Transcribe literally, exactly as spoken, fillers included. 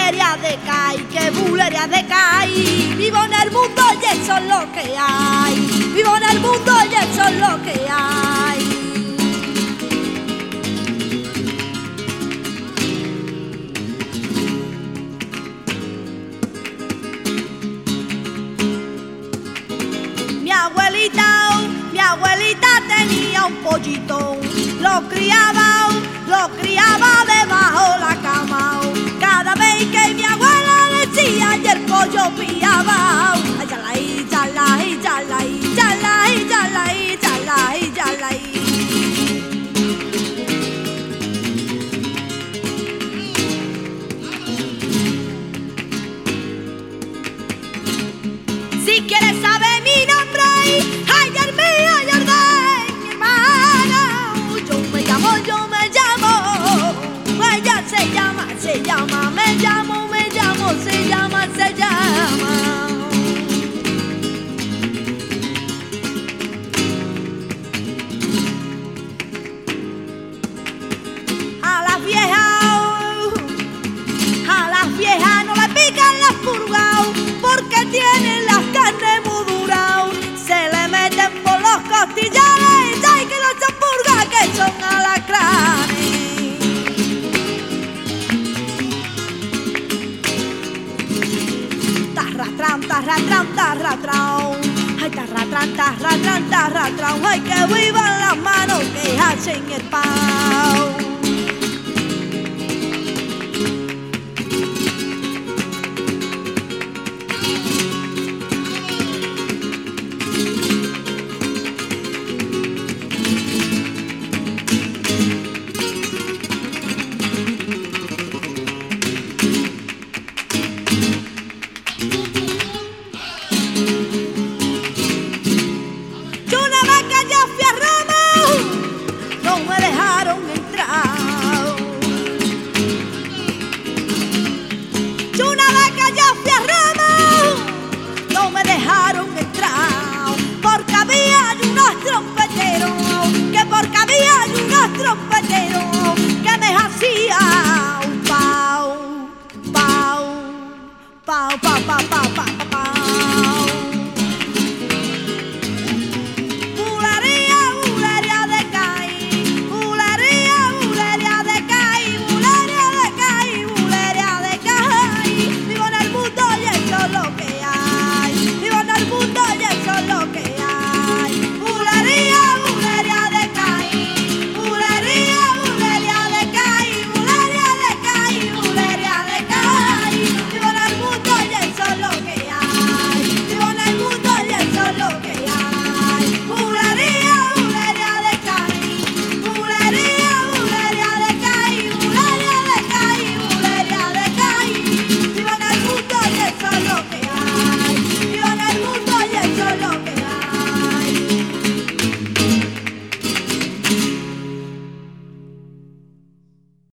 bulería de Cai, qué bulería de Cai. Vivo en el mundo y eso es lo que hay. Vivo en el mundo y eso es lo que hay. Mi abuelita, mi abuelita tenía un pollito, lo criaba, lo criaba debajo la cama. Cada vez que mi abuela decía y el pollo pillaba, ay, yalay, yalay, yalay, yalay, yalay, yalay, yalay. Si quieres saber mi nombre, ay, mío, Jordán, mi hermano, yo me llamo, yo me llamo, ella se llama, se llama, me llamo, me llamo, se llama, se llama. A las viejas, a las viejas no le pican las pulgas porque tienen las carnes muy duras, se le meten por los costillares, hay que los champurgas que son alacranes. Tarratran, tarratran, tarratran, ay, tarratran, tarratran, tarratran, ay, que vivan las manos que hacen el pan.